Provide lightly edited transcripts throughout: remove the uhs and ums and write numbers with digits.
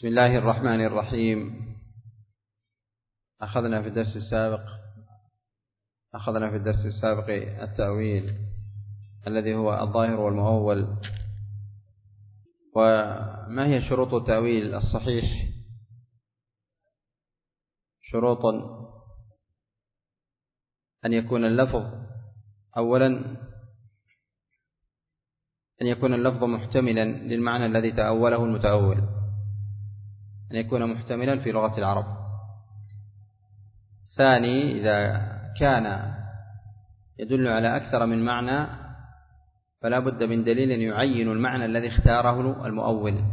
بسم الله الرحمن الرحيم. أخذنا في الدرس السابق التأويل الذي هو الظاهر والمؤول، وما هي شروط التأويل الصحيح؟ شروط: أن يكون اللفظ أولا أن يكون اللفظ محتملا للمعنى الذي تأوله المتأول، أن يكون محتملا في لغة العرب. ثاني، إذا كان يدل على أكثر من معنى فلا بد من دليل يعين المعنى الذي اختاره المؤول،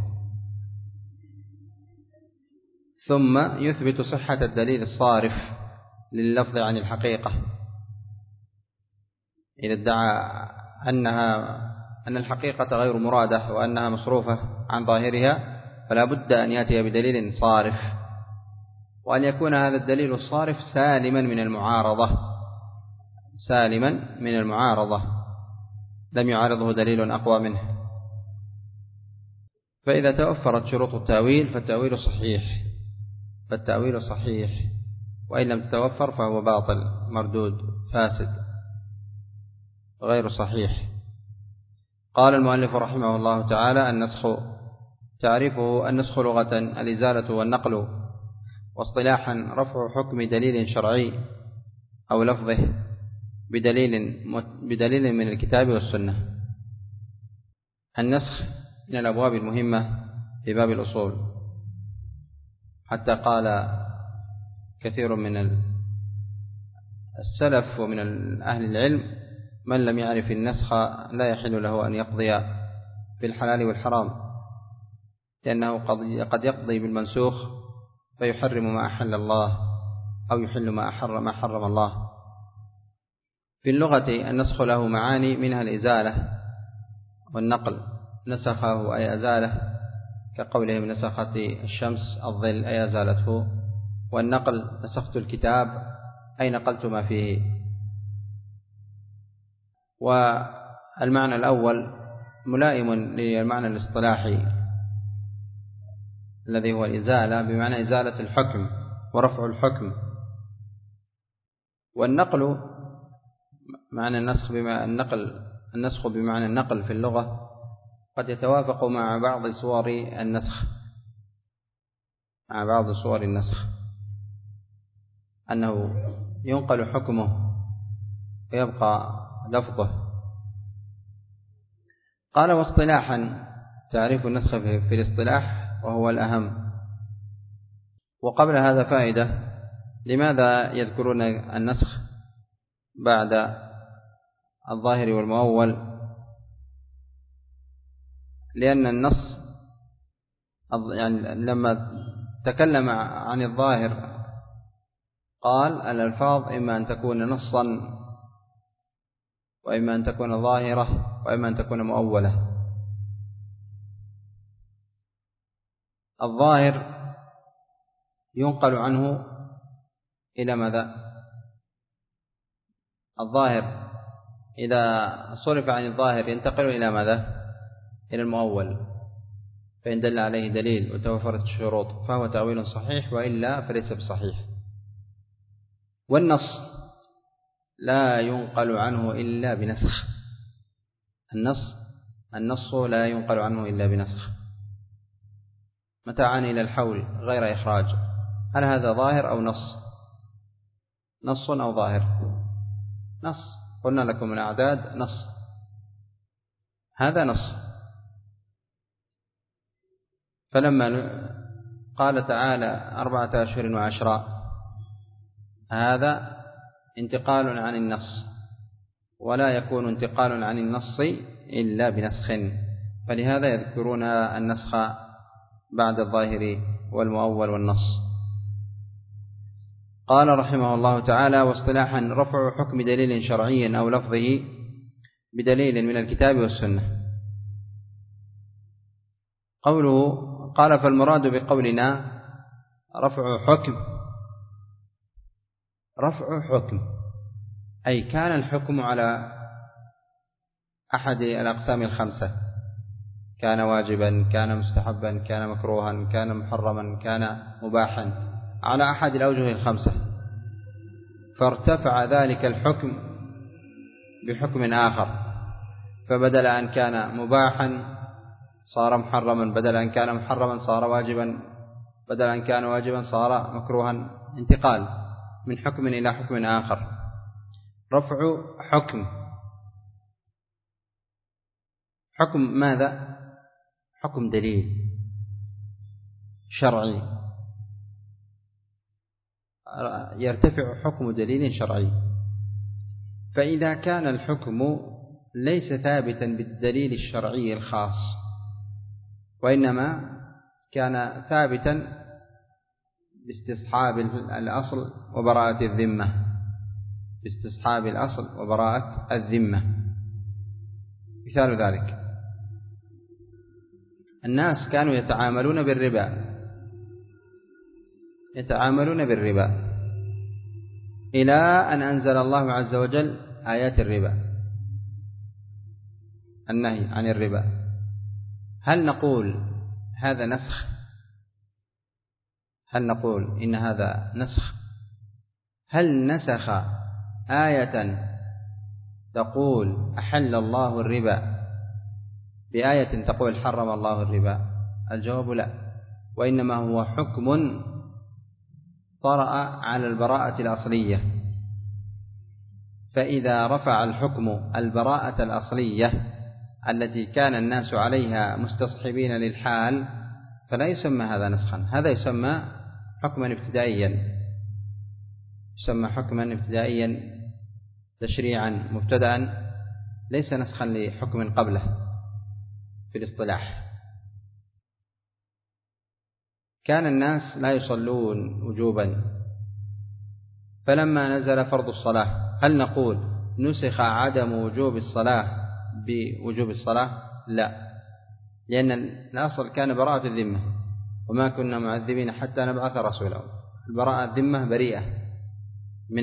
ثم يثبت صحة الدليل الصارف لللفظ عن الحقيقة. إذا ادعى أن الحقيقة غير مرادة وأنها مصروفة عن ظاهرها فلا بد أن يأتي بدليل صارف، وأن يكون هذا الدليل الصارف سالما من المعارضة لم يعارضه دليل أقوى منه. فإذا توفرت شروط التأويل فالتأويل صحيح، وإن لم تتوفر فهو باطل مردود فاسد غير صحيح. قال المؤلف رحمه الله تعالى: النسخ. تعريفه: النسخ لغة الإزالة والنقل، واصطلاحا رفع حكم دليل شرعي أو لفظه بدليل من الكتاب والسنة. النسخ من الأبواب المهمة في باب الأصول، حتى قال كثير من السلف ومن أهل العلم: من لم يعرف النسخ لا يحل له أن يقضي في الحلال والحرام، لأنه قد يقضي بالمنسوخ فيحرم ما أحل الله أو يحل ما حرم الله. في اللغة النسخ له معاني، منها الإزالة والنقل. نسخه أي أزاله، كقولهم: نسخت الشمس الظل أي أزالته. والنقل: نسخت الكتاب أي نقلت ما فيه. والمعنى الأول ملائم للمعنى الاصطلاحي الذي هو الإزالة، بمعنى إزالة الحكم ورفع الحكم. والنقل معنى النسخ بمعنى النقل في اللغة قد يتوافق مع بعض صور النسخ، أنه ينقل حكمه ويبقى لفظه. قال: واصطلاحا. تعريف النسخ في الاصطلاح وهو الأهم. وقبل هذا فائدة: لماذا يذكرون النسخ بعد الظاهر والمؤول؟ لأن النص لما تكلم عن الظاهر قال: الألفاظ إما أن تكون نصا، وإما أن تكون ظاهرة، وإما أن تكون مؤولة. الظاهر ينقل عنه إلى ماذا؟ الظاهر إذا صرف عن الظاهر ينتقل إلى ماذا؟ إلى المؤول، فإن دل عليه دليل وتوفرت الشروط فهو تأويل صحيح، وإلا فليس بصحيح. والنص لا ينقل عنه إلا بنسخ. النص لا ينقل عنه إلا بنسخ. متاعان إلى الحول غير إخراج. هل هذا ظاهر أو نص أو ظاهر؟ نص. قلنا لكم الأعداد نص، هذا نص. فلما قال تعالى 4 أشهر وعشرا، هذا انتقال عن النص، ولا يكون انتقال عن النص إلا بنسخ، فلهذا يذكرون النسخ بعد الظاهر والمؤول والنص. قال رحمه الله تعالى: واصطلاحا رفع حكم دليل شرعي أو لفظه بدليل من الكتاب والسنة. قوله: قال: فالمراد بقولنا رفع حكم، أي كان الحكم على أحد الأقسام الخمسة، كان واجبا، كان مستحبا، كان مكروها، كان محرما، كان مباحا، على أحد الأوجه الخمسة، فارتفع ذلك الحكم بحكم آخر، فبدل أن كان مباحا صار محرما، بدل أن كان محرما صار واجبا، بدل أن كان واجبا صار مكروها، انتقال من حكم إلى حكم آخر. رفع حكم ماذا؟ حكم دليل شرعي، يرتفع حكم دليل شرعي. فإذا كان الحكم ليس ثابتا بالدليل الشرعي الخاص، وإنما كان ثابتا باستصحاب الأصل وبراءة الذمة، باستصحاب الأصل وبراءة الذمة. مثال ذلك: الناس كانوا يتعاملون بالربا إلى أن أنزل الله عز وجل آيات الربا، النهي عن الربا. هل نقول هذا نسخ؟ هل نقول إن هذا نسخ؟ هل نسخ آية تقول أحل الله الربا بآية تقول حرم الله الربا؟ الجواب لا، وإنما هو حكم طرأ على البراءة الأصلية. فإذا رفع الحكم البراءة الأصلية التي كان الناس عليها مستصحبين للحال فلا يسمى هذا نسخا، هذا يسمى حكما ابتدائيا، يسمى حكما ابتدائيا تشريعا مبتدأ، ليس نسخا لحكم قبله في الاصطلاح. كان الناس لا يصلون وجوبا، فلما نزل فرض الصلاة هل نقول نسخ عدم وجوب الصلاة بوجوب الصلاة؟ لا، لأن الأصل كان براءة الذمة، وما كنا معذبين حتى نبعث رسولا. البراءة الذمة بريئة من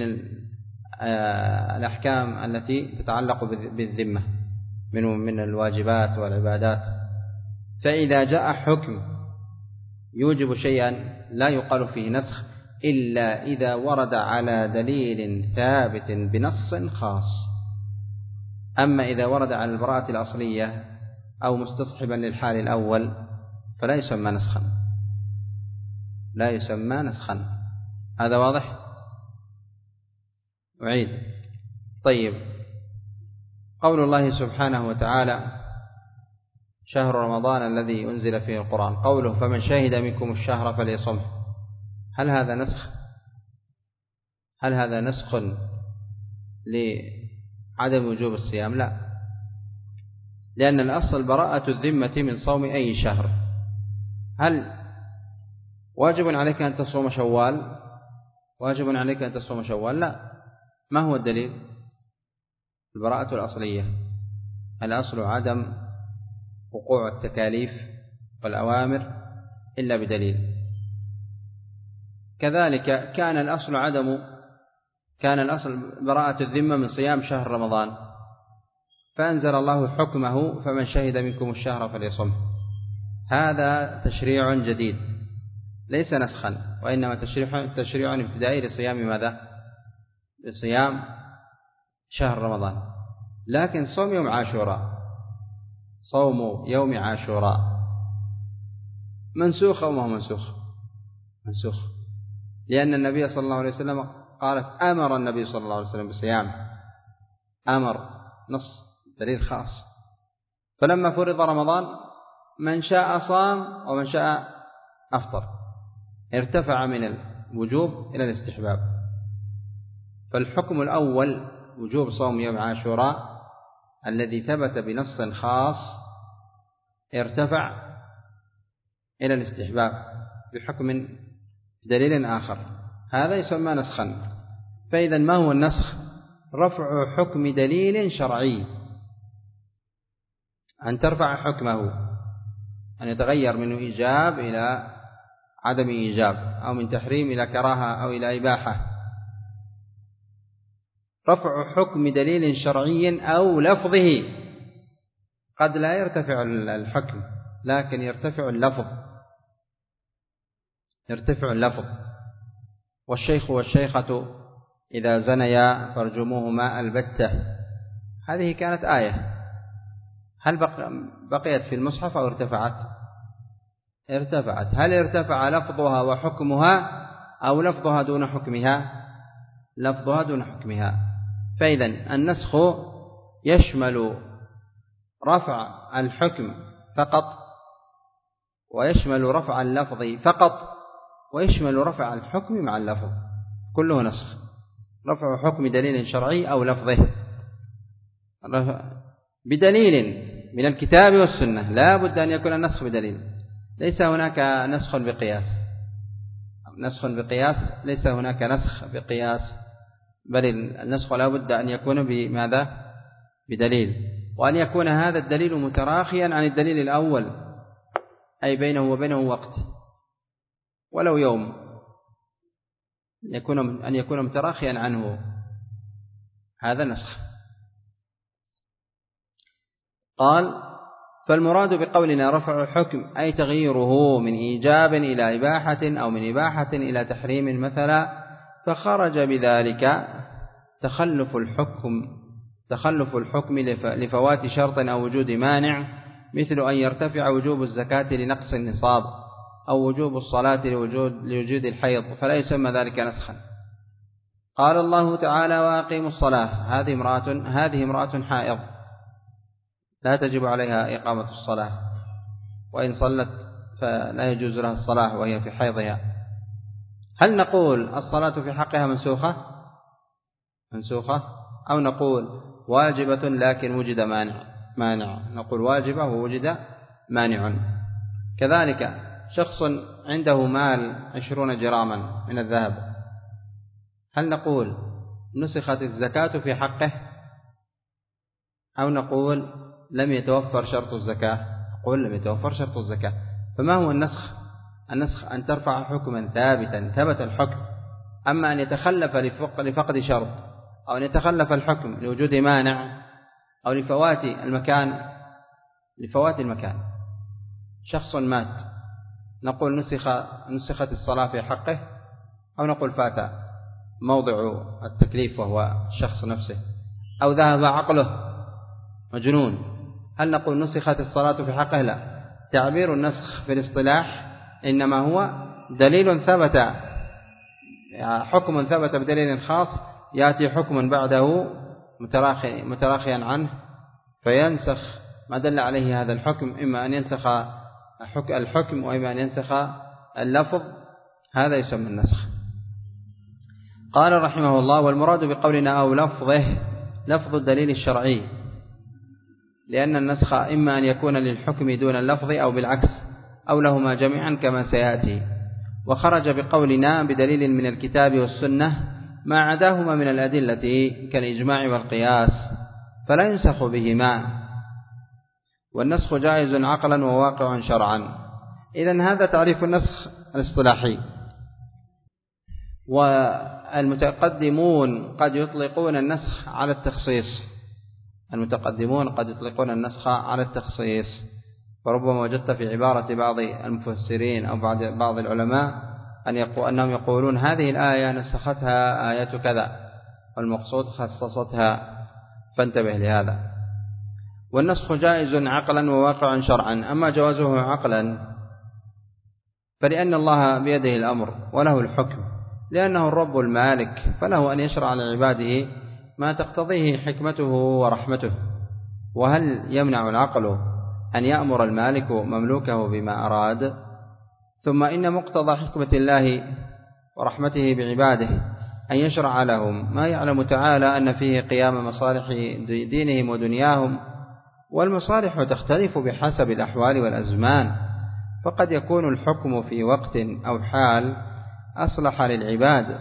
الأحكام التي تتعلق بالذمة من الواجبات والعبادات. فإذا جاء حكم يوجب شيئا لا يقال فيه نسخ إلا إذا ورد على دليل ثابت بنص خاص. أما إذا ورد على البراءة الأصلية أو مستصحبا للحال الأول فلا يسمى نسخا، لا يسمى نسخا. هذا واضح؟ أعيد. طيب، قول الله سبحانه وتعالى: شهر رمضان الذي أنزل فيه القرآن، قوله: فمن شهد منكم الشهر فليصمه، هل هذا نسخ؟ هل هذا نسخ لعدم وجوب الصيام؟ لا، لأن الأصل براءة الذمة من صوم أي شهر. هل واجب عليك أن تصوم شوال؟ واجب عليك أن تصوم شوال؟ لا. ما هو الدليل؟ البراءة الأصلية، الأصل عدم وقوع التكاليف والأوامر إلا بدليل. كذلك كان الأصل براءة الذمة من صيام شهر رمضان، فأنزل الله حكمه: فمن شهد منكم الشهر فليصمه. هذا تشريع جديد ليس نسخا، وإنما تشريع ابتدائي لصيام ماذا؟ لصيام شهر رمضان. لكن صوم يوم عاشوراء منسوخ أو ما هو منسوخ، لأن النبي صلى الله عليه وسلم أمر النبي صلى الله عليه وسلم بصيام، أمر نص دليل خاص. فلما فرض رمضان من شاء صام ومن شاء أفطر، ارتفع من الوجوب إلى الاستحباب. فالحكم الأول وجوب صوم يوم عاشوراء الذي ثبت بنص خاص ارتفع إلى الاستحباب بحكم دليل آخر، هذا يسمى نسخا. فإذا ما هو النسخ؟ رفع حكم دليل شرعي، أن ترفع حكمه، أن يتغير من إيجاب إلى عدم إيجاب، أو من تحريم إلى كراهة أو إلى إباحة. رفع حكم دليل شرعي أو لفظه قد لا يرتفع الحكم لكن يرتفع اللفظ. والشيخ والشيخة إذا زنيا فارجموهما البتة، هذه كانت آية، هل بقيت في المصحف أو ارتفعت؟ هل ارتفع لفظها وحكمها أو لفظها دون حكمها؟ لفظها دون حكمها. فإذا النسخ يشمل رفع الحكم فقط، ويشمل رفع اللفظ فقط، ويشمل رفع الحكم مع اللفظ، كله نسخ. رفع حكم دليل شرعي أو لفظه بدليل من الكتاب والسنة، لا بد أن يكون النسخ بدليل، ليس هناك نسخ بقياس. ليس هناك نسخ بقياس، بل النسخ لا بد أن يكون بماذا؟ بدليل، وأن يكون هذا الدليل متراخيا عن الدليل الأول، أي بينه وبينه وقت ولو يوم، أن يكون متراخيا عنه، هذا نسخ. قال: فالمراد بقولنا رفع الحكم أي تغييره من إيجاب إلى إباحة أو من إباحة إلى تحريم مثلا، فخرج بذلك تخلف الحكم لفوات شرط أو وجود مانع، مثل أن يرتفع وجوب الزكاة لنقص النصاب، أو وجوب الصلاة لوجود الحيض، فلا يسمى ذلك نسخا. قال الله تعالى: وأقيموا الصلاة. هذه امرأة حائض لا تجب عليها إقامة الصلاة، وإن صلت فلا يجوز لها الصلاة وهي في حيضها. هل نقول الصلاة في حقها منسوخة أو نقول واجبة لكن وجد مانع؟ نقول واجبة ووجد مانع. كذلك شخص عنده مال 20 جراما من الذهب، هل نقول نسخت الزكاة في حقه أو نقول لم يتوفر شرط الزكاة؟ نقول لم يتوفر شرط الزكاة. فما هو النسخ؟ النسخ أن ترفع حكما ثابتا ثبت الحكم، أما أن يتخلف لفقد شرط، أو أن يتخلف الحكم لوجود مانع، أو لفوات المكان. شخص مات، نقول نسخت الصلاة في حقه، أو نقول فات موضع التكليف وهو الشخص نفسه، أو ذهب عقله مجنون، هل نقول نسخت الصلاة في حقه؟ لا. تعبير النسخ في الاصطلاح إنما هو دليل ثبت، حكم ثبت بدليل خاص، يأتي حكم بعده متراخيا عنه فينسخ ما دل عليه هذا الحكم، إما أن ينسخ الحكم وإما أن ينسخ اللفظ، هذا يسمى النسخ. قال رحمه الله: والمراد بقولنا أو لفظه لفظ الدليل الشرعي، لأن النسخ إما أن يكون للحكم دون اللفظ أو بالعكس، أو لهما جميعا كما سيأتي. وخرج بقولنا بدليل من الكتاب والسنة ما عداهما من الأدلة كالإجماع والقياس، فلا ينسخ بهما، والنسخ جائز عقلا وواقع شرعا. إذن هذا تعريف النسخ الاصطلاحي. والمتقدمون قد يطلقون النسخ على التخصيص، وربما وجدت في عبارة بعض المفسرين أو بعض العلماء أنهم يقولون هذه الآية نسختها آية كذا، والمقصود خصصتها، فانتبه لهذا. والنسخ جائز عقلا وواقعا شرعا. أما جوازه عقلا فلأن الله بيده الأمر وله الحكم، لأنه الرب المالك، فله أن يشرع لعباده ما تقتضيه حكمته ورحمته. وهل يمنع العقل أن يأمر المالك مملوكه بما أراد؟ ثم إن مقتضى حكمة الله ورحمته بعباده أن يشرع لهم ما يعلم تعالى أن فيه قيام مصالح دينهم ودنياهم، والمصالح تختلف بحسب الأحوال والأزمان، فقد يكون الحكم في وقت أو حال أصلح للعباد،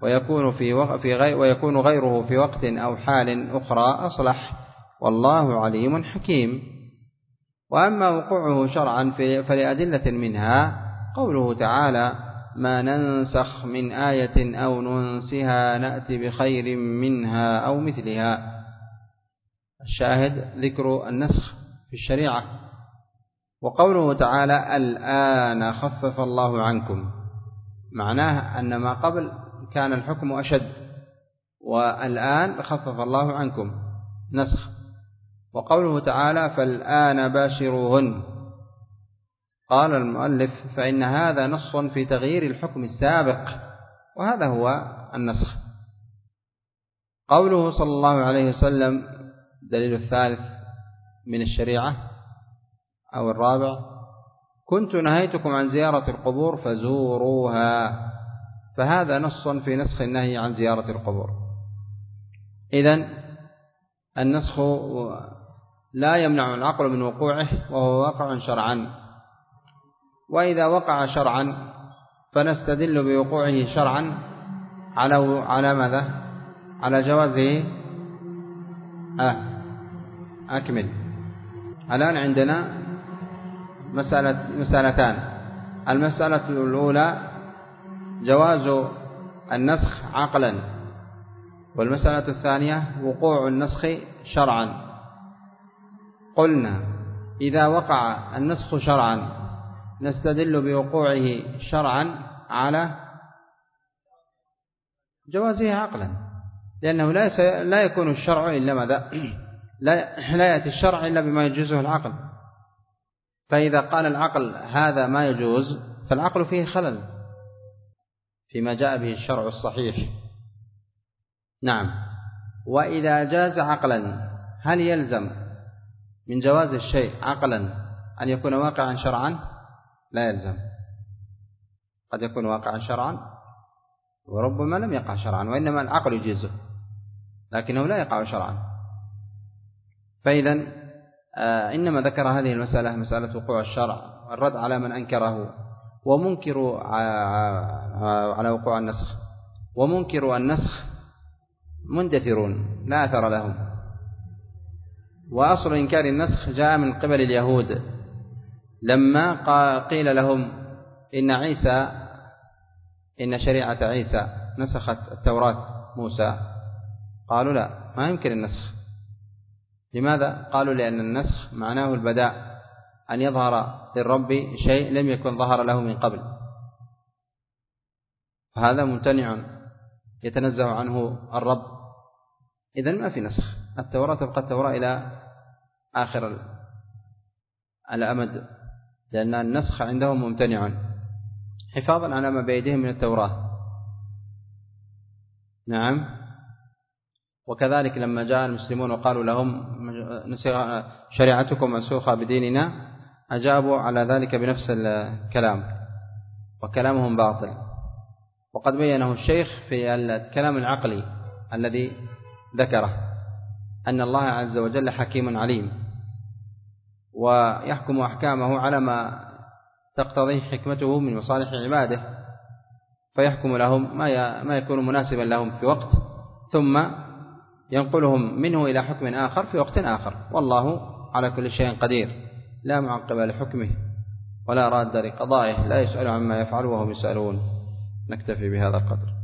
ويكون غيره في وقت أو حال أخرى أصلح، والله عليم حكيم. وأما وقوعه شرعا فلأدلة منها قوله تعالى: ما ننسخ من آية أو ننسها نأتي بخير منها أو مثلها. الشاهد ذكر النسخ في الشريعة. وقوله تعالى الآن خفف الله عنكم معناه أن ما قبل كان الحكم أشد، والآن خفف الله عنكم نسخ. وقوله تعالى فالآن باشروهن، قال المؤلف فإن هذا نص في تغيير الحكم السابق، وهذا هو النسخ. قوله صلى الله عليه وسلم دليل الثالث من الشريعة أو الرابع كنت نهيتكم عن زيارة القبور فزوروها، فهذا نص في نسخ النهي عن زيارة القبور. إذن النسخ لا يمنع العقل من وقوعه وهو واقع شرعا، وإذا وقع شرعا فنستدل بوقوعه شرعا على ماذا؟ على جوازه. أكمل. الآن عندنا مسألتان. المسألة الأولى جواز النسخ عقلا، والمسألة الثانية وقوع النسخ شرعا. قلنا إذا وقع النسخ شرعا نستدل بوقوعه شرعا على جوازه عقلا، لأنه لا يكون الشرع إلا ماذا؟ لا يأتي الشرع إلا بما يجوزه العقل. فإذا قال العقل هذا ما يجوز فالعقل فيه خلل فيما جاء به الشرع الصحيح. نعم. وإذا جاز عقلا هل يلزم من جواز الشيء عقلا أن يكون واقعا شرعا؟ لا يلزم. قد يكون واقعا شرعا وربما لم يقع شرعا، وإنما العقل يجيزه لكنه لا يقع شرعا. فإذا إنما ذكر هذه المسألة مسألة وقوع الشرع الرد على من أنكره ومنكر على وقوع النسخ. ومنكر النسخ مندثرون لا أثر لهم. وأصل إنكار النسخ جاء من قبل اليهود لما قيل لهم إن شريعة عيسى نسخت التوراة موسى، قالوا لا، ما يمكن النسخ. لماذا؟ قالوا لأن النسخ معناه البداء، أن يظهر للرب شيء لم يكن ظهر له من قبل، فهذا ممتنع يتنزه عنه الرب. إذن ما في نسخ، التوراة تبقى التوراة إلى آخر الأمد، لأن النسخ عندهم ممتنع حفاظا على ما بيدهم من التوراة. نعم. وكذلك لما جاء المسلمون وقالوا لهم شريعتكم منسوخة بديننا أجابوا على ذلك بنفس الكلام، وكلامهم باطل. وقد بينه الشيخ في الكلام العقلي الذي ذكره أن الله عز وجل حكيم عليم، ويحكم أحكامه على ما تقتضيه حكمته من مصالح عباده، فيحكم لهم ما يكون مناسبا لهم في وقت، ثم ينقلهم منه إلى حكم آخر في وقت آخر. والله على كل شيء قدير، لا معقب لحكمه ولا راد لقضائه، لا يسأل عما يفعل وهم يسألون. نكتفي بهذا القدر.